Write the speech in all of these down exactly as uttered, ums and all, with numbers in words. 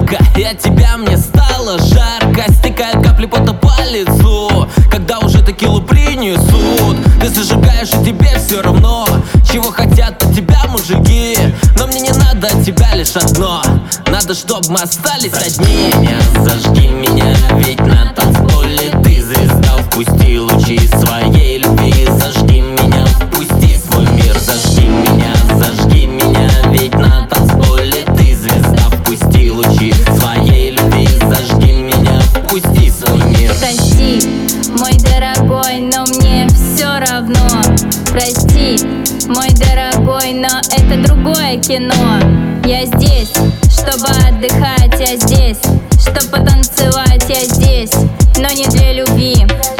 ярко, и от тебя мне стало жарко. Стекают капли пота по лицу, когда уже текилу принесут. Ты зажигаешь, и тебе все равно, чего хотят от тебя мужики. Но мне не надо от тебя лишь одно: надо, чтоб мы остались одни. Зажги меня, зажги меня, ведь на танцполе ты звезда. Впусти лучи своей любви, зажги меня, впусти свой мир. Зажги меня, зажги меня, ведь на танцполе ты звезда. Впусти лучи своей любви, зажги меня, впусти свой мир. Прости, мой дорогой, но мне все равно. Прости, мой дорогой, но это другое кино. Я здесь, чтобы отдыхать, я здесь, чтобы потанцевать, я здесь, но не для любви.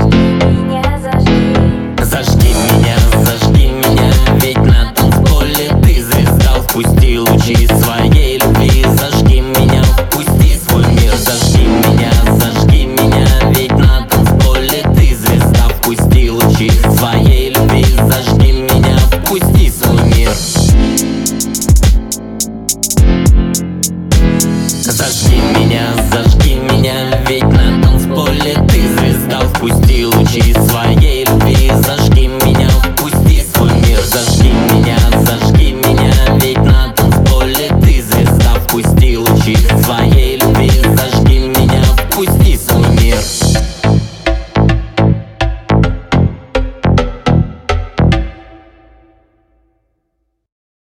Зажги меня, зажги меня, ведь на танцполе ты звезда. Впусти лучи своей любви, зажги меня, впусти свой мир. Зажги меня, зажги меня, ведь на танцполе ты звезда. Впусти лучи своей любви, зажги меня, впусти свой мир. Зажги меня, зажги меня, ведь на танцполе ты звезда. Впусти лучи своей любви, зажги меня, впусти свой мир. Зажги меня, зажги меня, ведь на танцполе ты звезда. Впусти лучи своей любви,